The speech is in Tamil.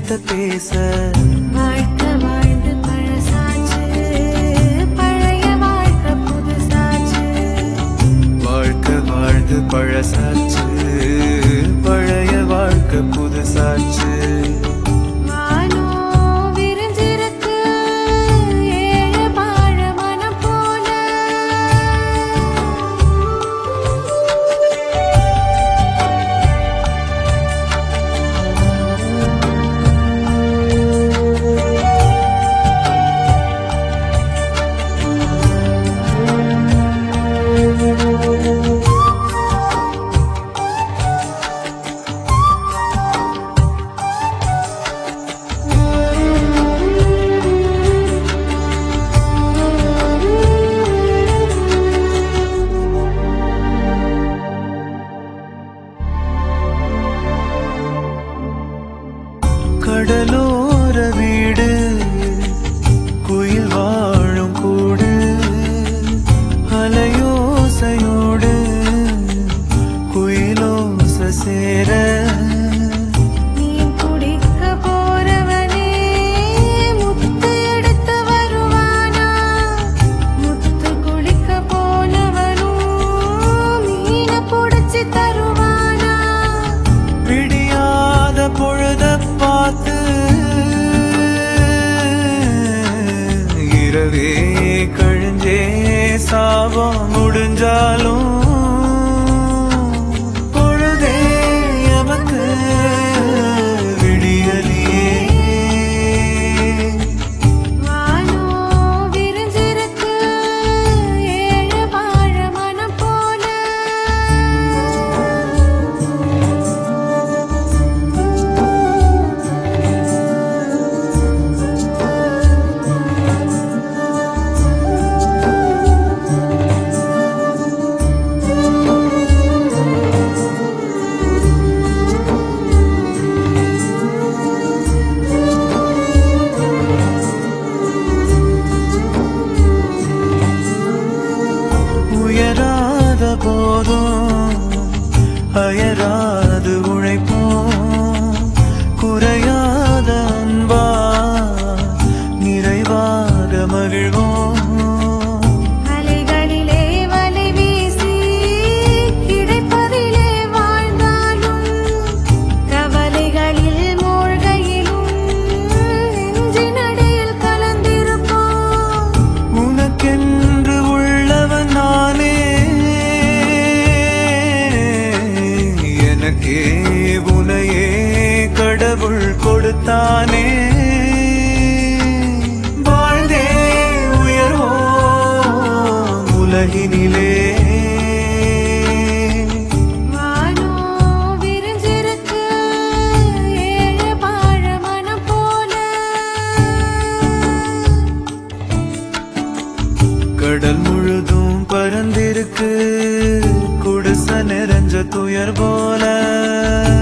விஷயத்த பேச வாழ்க்கை வாழ்ந்து பழசாச்சு பழைய வாழ்க்கை புதுசாச்சு வாழ்க்கை வாழ்ந்து பழசாச்சு பழைய வாழ்க்கை புதுசாச்சு கடலோர வீடு குயில் வாழும் கூடு அலையோசையோடு குயிலோச சேர நீ குடிக்க போறவனே முத்து எடுத்து வருவானா முத்து குளிக்க போனவனும் மீன புடிச்சு தருவானா விடியாத பொழுத பார்த்து இரவே கழிஞ்சே சாவா முடிஞ்சாலும் பொழுதே எமக்கு விடியலியே வானோ விரிஞ்சிருக்கு ஏழு வாழ மனம் போல உயராத போதும் அயராது உழைப்போம் குறையாத அன்பா நிறைவாக மகிழ்வோம் அலைகளிலே வலை வீசி கிடைப்பதிலே வாழ்ந்தாலும் கவலைகளில் மூழ்கையிலும் நெஞ்சினடியில் கலந்திருப்போம் உனக்கென்று உள்ளவன் நானே எனக்கே உனையே கடவுள் கொடுத்தானே வாழ்ந்தே உயர்வோம் உலகினிலே வானோ விரிஞ்சிருக்கு ஏழு வாழ மனம் போல கடல் முழுதும் பறந்திருக்கு குடிசை நிறைஞ்ச துயர் போல